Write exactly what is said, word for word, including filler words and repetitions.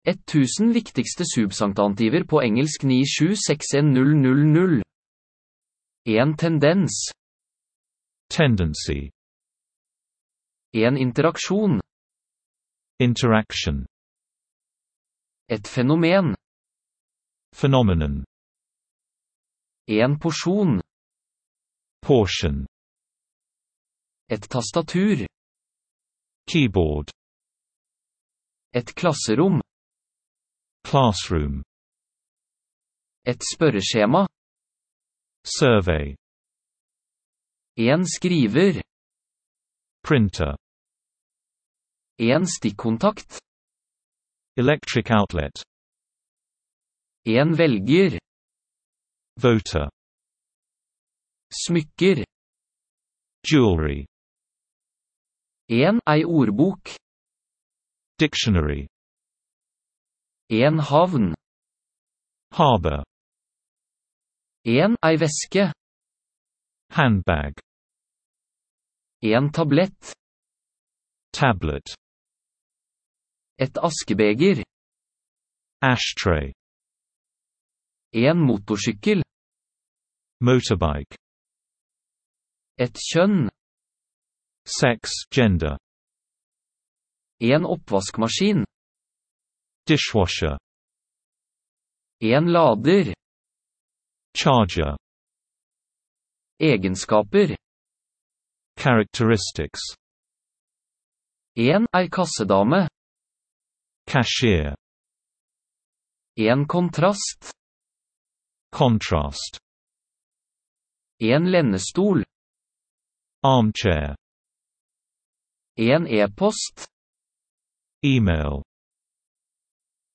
tusen viktigste substantiver på engelsk ni sju seks en null null null. En tendens. Tendency. En interaksjon. Interaction. Et fenomen. Phenomenon. En porsjon. Portion. Et tastatur. Keyboard. Et klasserom. Classroom. Et spørreskjema. Survey. En skriver. Printer. En stikkontakt. Electric outlet. En velger. Voter. Smykker. Jewelry. En ei ordbok. Dictionary. En havn. Harbor. En ei veske. Handbag. En tablett. Tablet. Et askebeger. Ashtray. En motorsykkel. Motorbike. Et kjønn. Sex, gender. En oppvaskmaskin. Dishwasher. En lader. Charger. Egenskaper. Characteristics. En ei kassedame. Cashier. En kontrast. Contrast. En lennestol. Armchair. En e-post. Email.